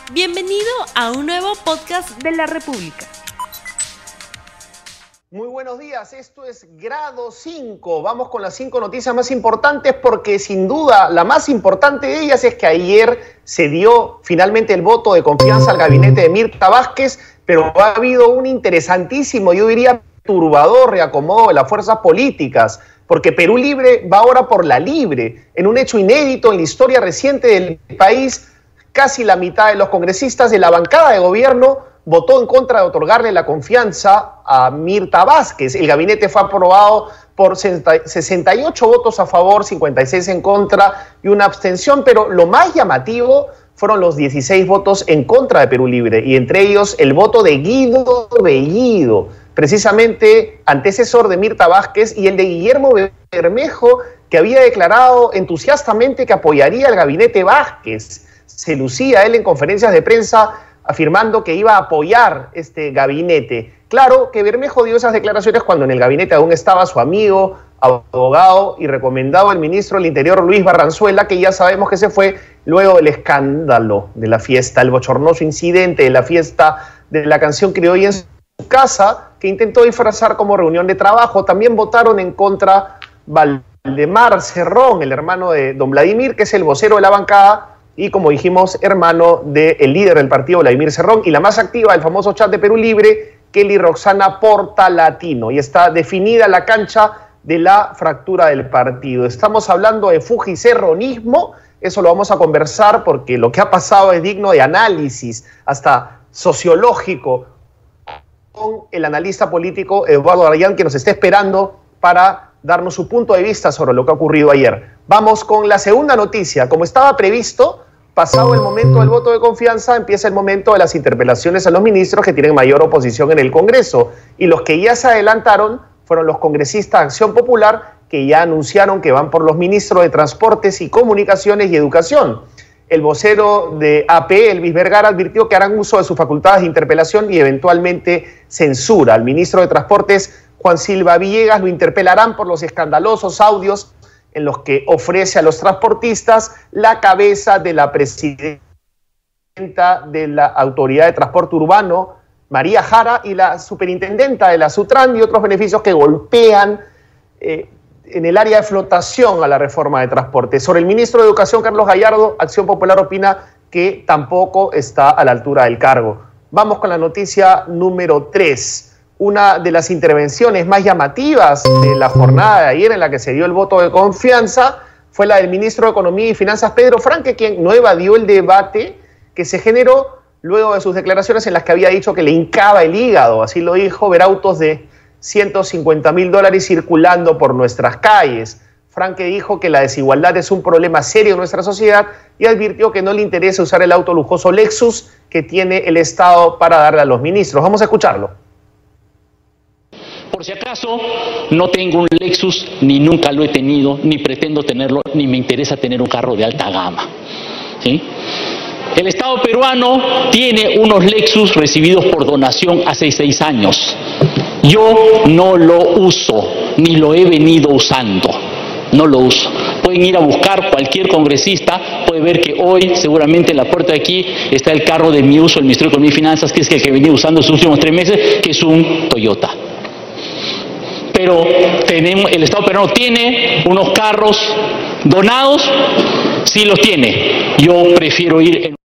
Bienvenido a un nuevo podcast de la República. Muy buenos días, esto es Grado 5. Vamos con las 5 noticias más importantes porque sin duda la más importante de ellas es que ayer se dio finalmente el voto de confianza al gabinete de Mirta Vázquez, pero ha habido un interesantísimo, yo diría perturbador reacomodo de las fuerzas políticas, porque Perú Libre va ahora por la libre, en un hecho inédito en la historia reciente del país. Casi la mitad de los congresistas de la bancada de gobierno votó en contra de otorgarle la confianza a Mirta Vázquez. El gabinete fue aprobado por 68 votos a favor, 56 en contra y una abstención, pero lo más llamativo fueron los 16 votos en contra de Perú Libre, y entre ellos el voto de Guido Bellido, precisamente antecesor de Mirta Vázquez, y el de Guillermo Bermejo, que había declarado entusiastamente que apoyaría al gabinete Vázquez. Se lucía él en conferencias de prensa afirmando que iba a apoyar este gabinete. Claro que Bermejo dio esas declaraciones cuando en el gabinete aún estaba su amigo, abogado y recomendado el ministro del Interior, Luis Barranzuela, que ya sabemos que se fue luego del escándalo de la fiesta, el bochornoso incidente de la fiesta de la canción criolla en su casa, que intentó disfrazar como reunión de trabajo. También votaron en contra Valdemar Cerrón, el hermano de don Vladimir, que es el vocero de la bancada, y como dijimos, hermano del líder del partido, Vladimir Cerrón, y la más activa del famoso chat de Perú Libre, Kelly Roxana Portalatino. Y está definida la cancha de la fractura del partido. Estamos hablando de fujicerronismo, eso lo vamos a conversar porque lo que ha pasado es digno de análisis, hasta sociológico, con el analista político Eduardo Arayán, que nos está esperando para darnos su punto de vista sobre lo que ha ocurrido ayer. Vamos con la segunda noticia. Como estaba previsto, pasado el momento del voto de confianza, empieza el momento de las interpelaciones a los ministros que tienen mayor oposición en el Congreso. Y los que ya se adelantaron fueron los congresistas de Acción Popular, que ya anunciaron que van por los ministros de Transportes y Comunicaciones y Educación. El vocero de AP, Elvis Vergara, advirtió que harán uso de sus facultades de interpelación y eventualmente censura. Al ministro de Transportes, Juan Silva Villegas, lo interpelarán por los escandalosos audios en los que ofrece a los transportistas la cabeza de la presidenta de la Autoridad de Transporte Urbano, María Jara, y la superintendenta de la Sutran, y otros beneficios que golpean en el área de flotación a la reforma de transporte. Sobre el ministro de Educación, Carlos Gallardo, Acción Popular opina que tampoco está a la altura del cargo. Vamos con la noticia número 3. Una de las intervenciones más llamativas de la jornada de ayer en la que se dio el voto de confianza fue la del ministro de Economía y Finanzas, Pedro Franque, quien no evadió el debate que se generó luego de sus declaraciones en las que había dicho que le hincaba el hígado, así lo dijo, ver autos de $150.000 circulando por nuestras calles. Franque dijo que la desigualdad es un problema serio en nuestra sociedad y advirtió que no le interesa usar el auto lujoso Lexus que tiene el Estado para darle a los ministros. Vamos a escucharlo. Por si acaso, no tengo un Lexus, ni nunca lo he tenido, ni pretendo tenerlo, ni me interesa tener un carro de alta gama. ¿Sí? El Estado peruano tiene unos Lexus recibidos por donación hace 6 años. Yo no lo uso, ni lo he venido usando. No lo uso. Pueden ir a buscar, cualquier congresista puede ver que hoy, seguramente en la puerta de aquí, está el carro de mi uso, el Ministerio de Economía y Finanzas, que es el que venía usando estos últimos 3 meses, que es un Toyota. Pero el Estado peruano tiene unos carros donados, sí los tiene. Yo prefiero ir en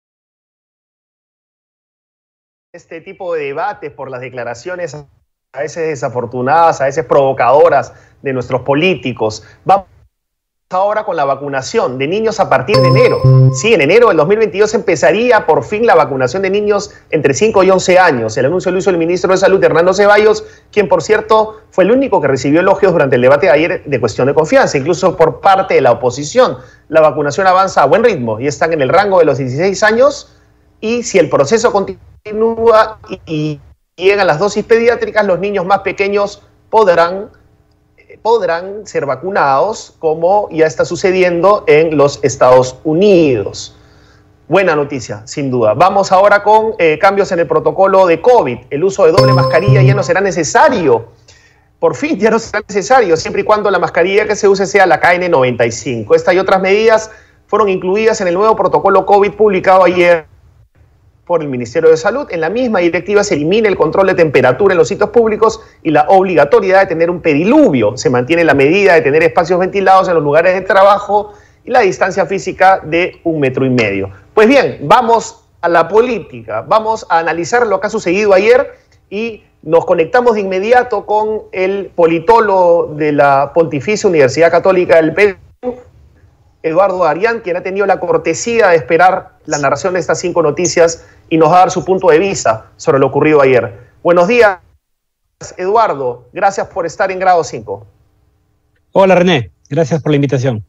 este tipo de debates por las declaraciones a veces desafortunadas, a veces provocadoras de nuestros políticos. Vamos ahora con la vacunación de niños a partir de enero. Sí, en enero del 2022 empezaría por fin la vacunación de niños entre 5 y 11 años. El anuncio lo hizo el ministro de Salud, Hernando Ceballos, quien, por cierto, fue el único que recibió elogios durante el debate de ayer de cuestión de confianza, incluso por parte de la oposición. La vacunación avanza a buen ritmo y están en el rango de los 16 años, y si el proceso continúa y llegan las dosis pediátricas, los niños más pequeños podrán ser vacunados, como ya está sucediendo en los Estados Unidos. Buena noticia, sin duda. Vamos ahora con cambios en el protocolo de COVID. El uso de doble mascarilla ya no será necesario. Por fin ya no será necesario, siempre y cuando la mascarilla que se use sea la KN95. Esta y otras medidas fueron incluidas en el nuevo protocolo COVID publicado ayer por el Ministerio de Salud. En la misma directiva se elimina el control de temperatura en los sitios públicos y la obligatoriedad de tener un pediluvio. Se mantiene la medida de tener espacios ventilados en los lugares de trabajo y la distancia física de 1,5 metros. Pues bien, vamos a la política, vamos a analizar lo que ha sucedido ayer y nos conectamos de inmediato con el politólogo de la Pontificia Universidad Católica del Perú, Eduardo Arián, quien ha tenido la cortesía de esperar la narración de estas 5 noticias y nos va a dar su punto de vista sobre lo ocurrido ayer. Buenos días, Eduardo. Gracias por estar en Grado 5. Hola, René. Gracias por la invitación.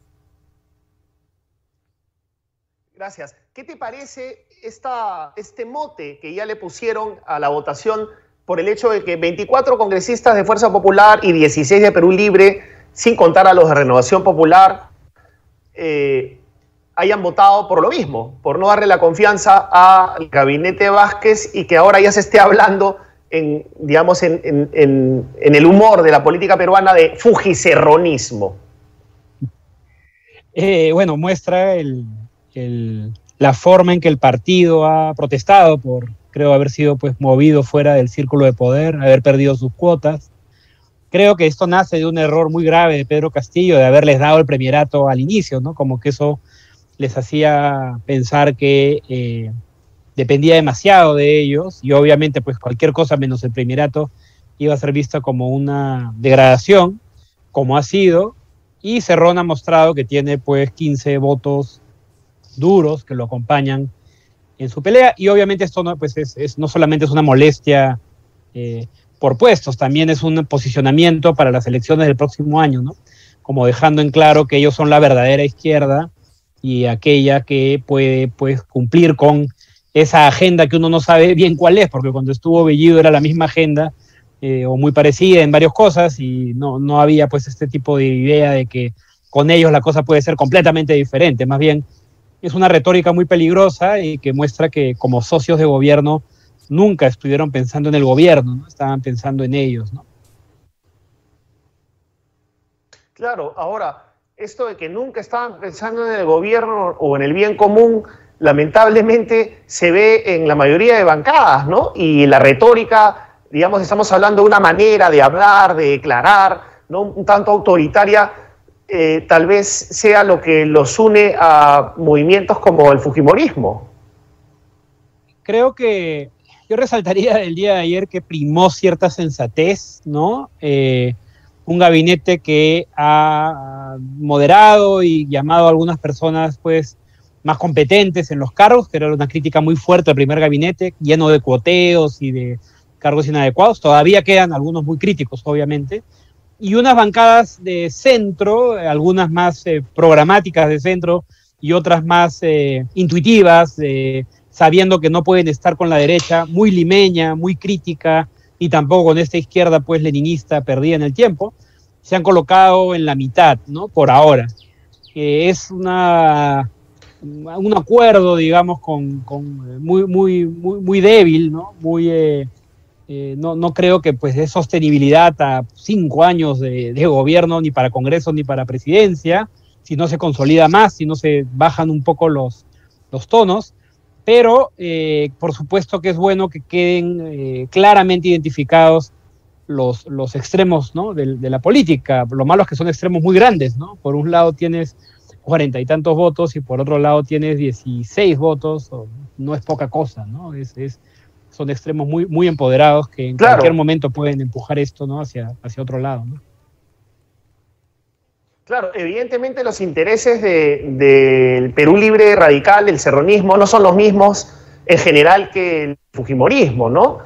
Gracias. ¿Qué te parece este mote que ya le pusieron a la votación por el hecho de que 24 congresistas de Fuerza Popular y 16 de Perú Libre, sin contar a los de Renovación Popular, hayan votado por lo mismo, por no darle la confianza al gabinete Vázquez y que ahora ya se esté hablando en el humor de la política peruana de fujicerronismo? Bueno, muestra la forma en que el partido ha protestado por, creo, haber sido pues movido fuera del círculo de poder, haber perdido sus cuotas. Creo que esto nace de un error muy grave de Pedro Castillo de haberles dado el premierato al inicio, ¿no? Como que eso les hacía pensar que dependía demasiado de ellos y obviamente pues cualquier cosa menos el premierato iba a ser vista como una degradación, como ha sido, y Cerrón ha mostrado que tiene pues 15 votos duros que lo acompañan en su pelea y obviamente esto no, pues no solamente es una molestia por puestos, también es un posicionamiento para las elecciones del próximo año, ¿no? Como dejando en claro que ellos son la verdadera izquierda y aquella que puede pues cumplir con esa agenda que uno no sabe bien cuál es, porque cuando estuvo Bellido era la misma agenda o muy parecida en varias cosas y no había pues este tipo de idea de que con ellos la cosa puede ser completamente diferente. Más bien es una retórica muy peligrosa y que muestra que como socios de gobierno nunca estuvieron pensando en el gobierno, ¿no? Estaban pensando en ellos, ¿no? Claro, ahora, esto de que nunca estaban pensando en el gobierno o en el bien común, lamentablemente se ve en la mayoría de bancadas, ¿no? Y la retórica, digamos, estamos hablando de una manera de hablar, de declarar, ¿no? Un tanto autoritaria, tal vez sea lo que los une a movimientos como el fujimorismo. Creo que yo resaltaría del día de ayer que primó cierta sensatez, ¿no? Un gabinete que ha moderado y llamado a algunas personas pues más competentes en los cargos, que era una crítica muy fuerte al primer gabinete, lleno de cuoteos y de cargos inadecuados. Todavía quedan algunos muy críticos, obviamente, y unas bancadas de centro, algunas más programáticas de centro y otras más intuitivas, sabiendo que no pueden estar con la derecha, muy limeña, muy crítica, y tampoco con esta izquierda pues leninista perdida en el tiempo, se han colocado en la mitad, ¿no? Por ahora. Es un acuerdo, digamos, muy débil, ¿no? No creo que pues dé sostenibilidad a 5 años de gobierno, ni para Congreso ni para presidencia, si no se consolida más, si no se bajan un poco los tonos. Pero por supuesto que es bueno que queden claramente identificados los extremos, ¿no? de la política. Lo malo es que son extremos muy grandes, ¿no? Por un lado tienes 40 y tantos votos y por otro lado tienes 16 votos, no es poca cosa, ¿no? Son extremos muy, muy empoderados que en cualquier momento pueden empujar esto, ¿no? hacia otro lado, ¿no? Claro, evidentemente los intereses del Perú Libre Radical, del cerronismo, no son los mismos en general que el fujimorismo, ¿no?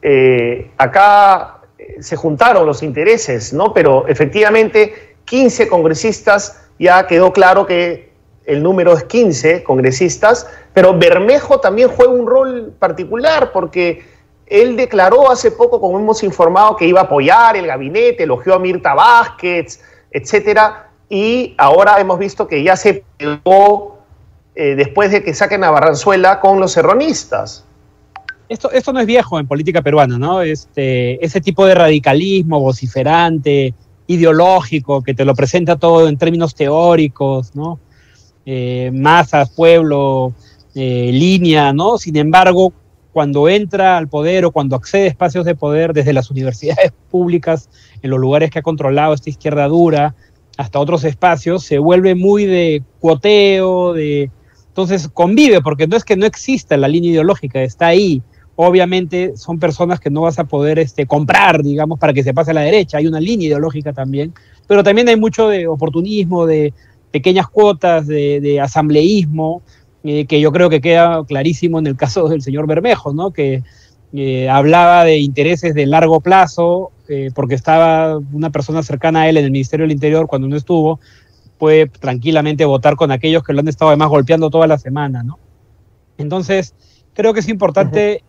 Acá se juntaron los intereses, ¿no? Pero efectivamente 15 congresistas, ya quedó claro que el número es 15 congresistas, pero Bermejo también juega un rol particular porque él declaró hace poco, como hemos informado, que iba a apoyar el gabinete, elogió a Mirta Vázquez, etcétera. Y ahora hemos visto que ya se pegó después de que saquen a Barranzuela con los cerronistas. Esto no es viejo en política peruana, ¿no? Ese tipo de radicalismo vociferante, ideológico, que te lo presenta todo en términos teóricos, ¿no? Masas, pueblo, línea, ¿no? Sin embargo, cuando entra al poder o cuando accede a espacios de poder desde las universidades públicas, en los lugares que ha controlado esta izquierda dura, hasta otros espacios, se vuelve muy de cuoteo, entonces convive, porque no es que no exista la línea ideológica, está ahí. Obviamente son personas que no vas a poder comprar, digamos, para que se pase a la derecha. Hay una línea ideológica también, pero también hay mucho de oportunismo, de pequeñas cuotas, de asambleísmo, que yo creo que queda clarísimo en el caso del señor Bermejo, ¿no? Que hablaba de intereses de largo plazo, porque estaba una persona cercana a él en el Ministerio del Interior cuando no estuvo, puede tranquilamente votar con aquellos que lo han estado además golpeando toda la semana, ¿no? Entonces, creo que es importante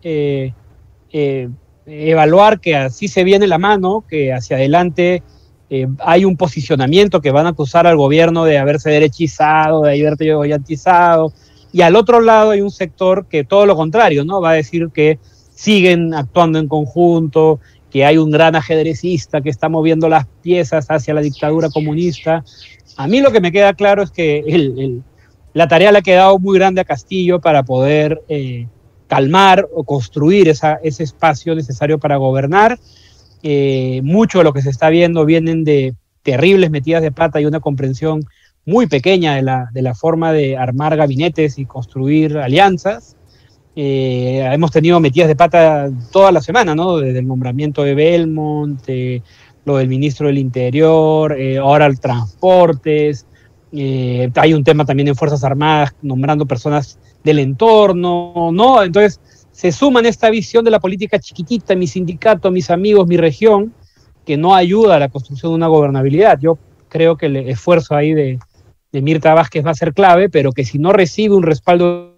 evaluar que así se viene la mano, que hacia adelante hay un posicionamiento que van a acusar al gobierno de haberse derechizado, de haberse orientizado, y al otro lado hay un sector que todo lo contrario, ¿no? Va a decir que siguen actuando en conjunto, que hay un gran ajedrecista que está moviendo las piezas hacia la dictadura comunista. A mí lo que me queda claro es que la tarea le ha quedado muy grande a Castillo para poder calmar o construir ese espacio necesario para gobernar. Mucho de lo que se está viendo vienen de terribles metidas de pata y una comprensión muy pequeña de la forma de armar gabinetes y construir alianzas. Hemos tenido metidas de pata toda la semana, ¿no? Desde el nombramiento de Belmont, lo del ministro del Interior, ahora el transportes, hay un tema también en Fuerzas Armadas nombrando personas del entorno, ¿no? Entonces se suman esta visión de la política chiquitita, mi sindicato, mis amigos, mi región, que no ayuda a la construcción de una gobernabilidad. Yo creo que el esfuerzo ahí de Mirta Vázquez va a ser clave, pero que si no recibe un respaldo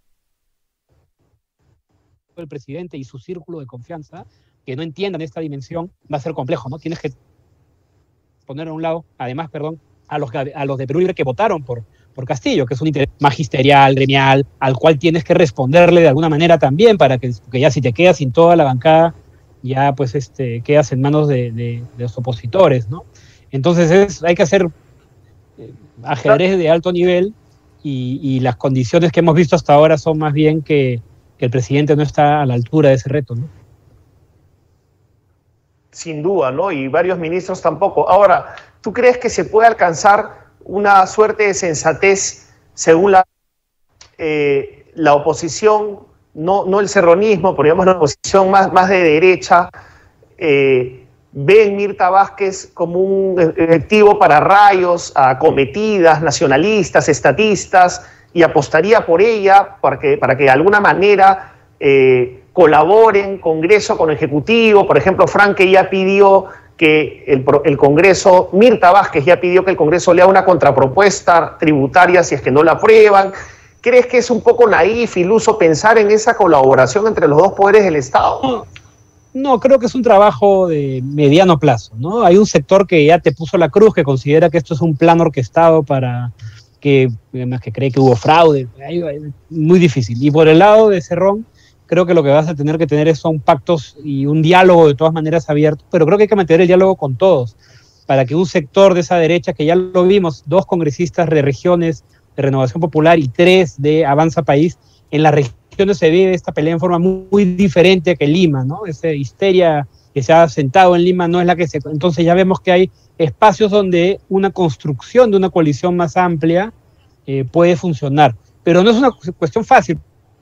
del presidente y su círculo de confianza, que no entiendan esta dimensión, va a ser complejo, ¿no? Tienes que poner a un lado, además, a los de Perú Libre que votaron por Castillo, que es un interés magisterial, gremial, al cual tienes que responderle de alguna manera también, porque ya si te quedas sin toda la bancada, ya pues quedas en manos de los opositores, ¿no? Entonces hay que hacer ajedrez de alto nivel y las condiciones que hemos visto hasta ahora son más bien que el presidente no está a la altura de ese reto, ¿no? Sin duda, ¿no? Y varios ministros tampoco. Ahora, ¿tú crees que se puede alcanzar una suerte de sensatez según la oposición, no el serronismo, pero digamos la oposición más de derecha, ve en Mirta Vázquez como un efectivo para rayos, acometidas, nacionalistas, estatistas, y apostaría por ella para que de alguna manera colaboren Congreso con Ejecutivo? Por ejemplo, Franque ya pidió que el Congreso, Mirta Vázquez ya pidió que el Congreso le haga una contrapropuesta tributaria si es que no la aprueban. ¿Crees que es un poco naif, iluso pensar en esa colaboración entre los dos poderes del Estado? No, creo que es un trabajo de mediano plazo, ¿no? Hay un sector que ya te puso la cruz, que considera que esto es un plan orquestado para que cree que hubo fraude. Muy difícil. Y por el lado de Cerrón, creo que lo que vas a tener que tener son pactos y un diálogo de todas maneras abierto, pero creo que hay que mantener el diálogo con todos, para que un sector de esa derecha, que ya lo vimos, 2 congresistas de regiones de Renovación Popular y 3 de Avanza País, en las regiones se vive esta pelea en forma muy diferente que en Lima, ¿no? Esa histeria que se ha sentado en Lima no es la que se... Entonces ya vemos que hay espacios donde una construcción de una coalición más amplia puede funcionar, pero no es una cuestión fácil,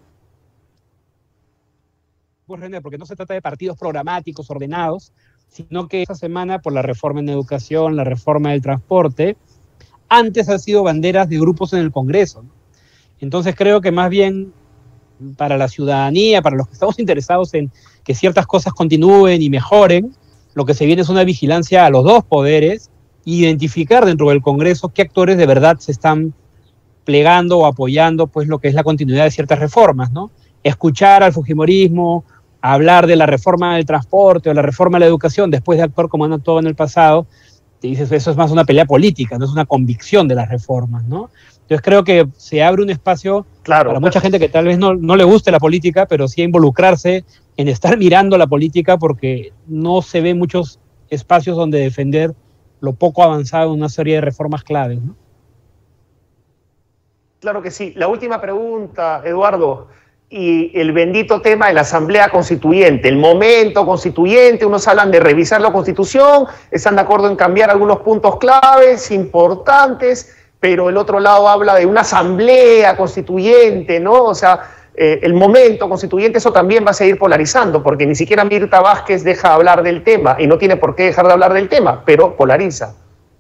porque no se trata de partidos programáticos ordenados, sino que esta semana, por la reforma en educación, la reforma del transporte, antes han sido banderas de grupos en el Congreso, ¿no? Entonces creo que más bien para la ciudadanía, para los que estamos interesados en que ciertas cosas continúen y mejoren, lo que se viene es una vigilancia a los dos poderes, identificar dentro del Congreso qué actores de verdad se están plegando o apoyando pues lo que es la continuidad de ciertas reformas, ¿no? Escuchar al fujimorismo, hablar de la reforma del transporte o la reforma de la educación después de actuar como han actuado en el pasado, te dices, eso es más una pelea política, no es una convicción de las reformas, ¿no? Entonces creo que se abre un espacio para mucha gente que tal vez no le guste la política, pero sí a involucrarse en estar mirando la política, porque no se ven muchos espacios donde defender lo poco avanzado en una serie de reformas claves, ¿no? Claro que sí. La última pregunta, Eduardo, y el bendito tema de la Asamblea Constituyente, el momento constituyente, unos hablan de revisar la Constitución, están de acuerdo en cambiar algunos puntos claves importantes, pero el otro lado habla de una Asamblea Constituyente, ¿no? O sea, el momento constituyente, eso también va a seguir polarizando, porque ni siquiera Mirta Vázquez deja de hablar del tema, y no tiene por qué dejar de hablar del tema, pero polariza.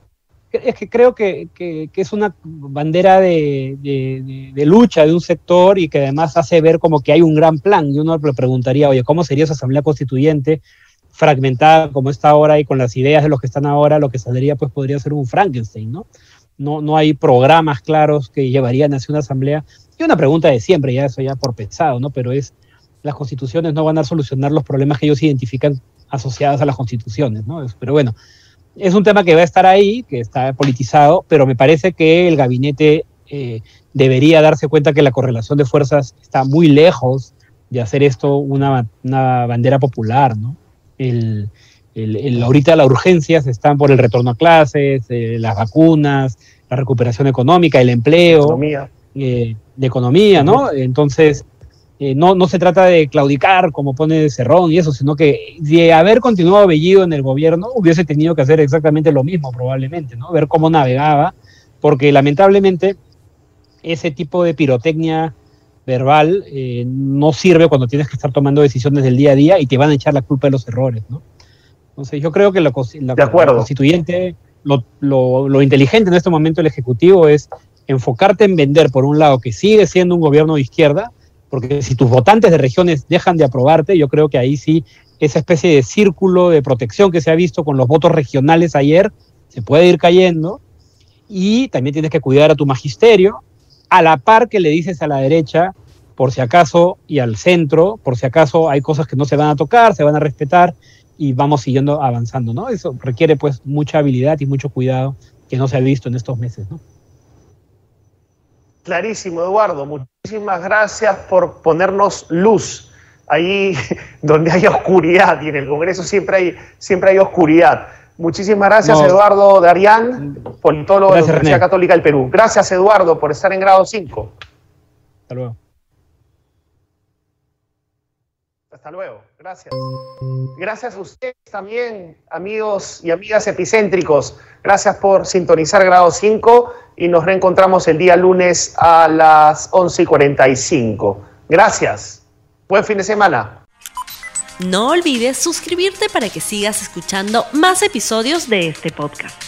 Es que creo que es una bandera de lucha de un sector y que además hace ver como que hay un gran plan. Y uno le preguntaría, oye, ¿cómo sería esa asamblea constituyente fragmentada como está ahora y con las ideas de los que están ahora? Lo que saldría pues podría ser un Frankenstein, ¿no? No hay programas claros que llevarían hacia una asamblea. Y una pregunta de siempre, ya eso ya por pensado, ¿no? Pero las constituciones no van a solucionar los problemas que ellos identifican asociados a las constituciones, ¿no? Pero bueno, es un tema que va a estar ahí, que está politizado, pero me parece que el gabinete debería darse cuenta que la correlación de fuerzas está muy lejos de hacer esto una bandera popular, ¿no? Ahorita las urgencias están por el retorno a clases, las vacunas, la recuperación económica, el empleo, de economía, ¿no? Entonces, no se trata de claudicar, como pone Cerrón y eso, sino que de haber continuado Bellido en el gobierno, hubiese tenido que hacer exactamente lo mismo, probablemente, ¿no? Ver cómo navegaba, porque lamentablemente ese tipo de pirotecnia verbal no sirve cuando tienes que estar tomando decisiones del día a día y te van a echar la culpa de los errores, ¿no? Entonces yo creo que la constituyente, lo inteligente en este momento del Ejecutivo es enfocarte en vender, por un lado, que sigue siendo un gobierno de izquierda, porque si tus votantes de regiones dejan de aprobarte, yo creo que ahí sí esa especie de círculo de protección que se ha visto con los votos regionales ayer se puede ir cayendo, y también tienes que cuidar a tu magisterio, a la par que le dices a la derecha, por si acaso, y al centro, por si acaso hay cosas que no se van a tocar, se van a respetar, y vamos siguiendo avanzando, ¿no? Eso requiere pues mucha habilidad y mucho cuidado que no se ha visto en estos meses, ¿no? Clarísimo, Eduardo. Muchísimas gracias por ponernos luz ahí donde hay oscuridad, y en el Congreso siempre hay oscuridad. Muchísimas gracias, Eduardo Darián, politólogo de la Universidad Católica del Perú. Gracias, Eduardo, por estar en Grado 5. Hasta luego. Hasta luego. Gracias. Gracias a ustedes también, amigos y amigas epicéntricos. Gracias por sintonizar Grado 5 y nos reencontramos el día lunes a las 11:45. Gracias. Buen fin de semana. No olvides suscribirte para que sigas escuchando más episodios de este podcast.